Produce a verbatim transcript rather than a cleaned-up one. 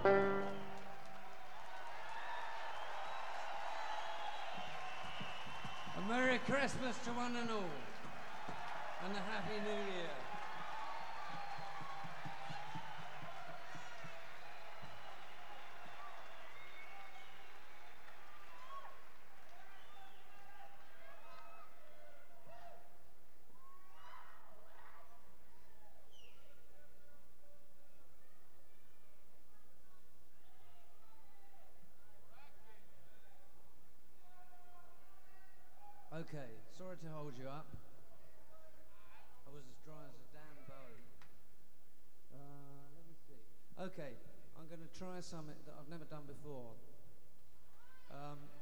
A Merry Christmas to one and all, and a Happy New Year. Okay, sorry to hold you up. I was as dry as a damn bone. Uh, let me see. Okay, I'm going to try something that I've never done before. Um,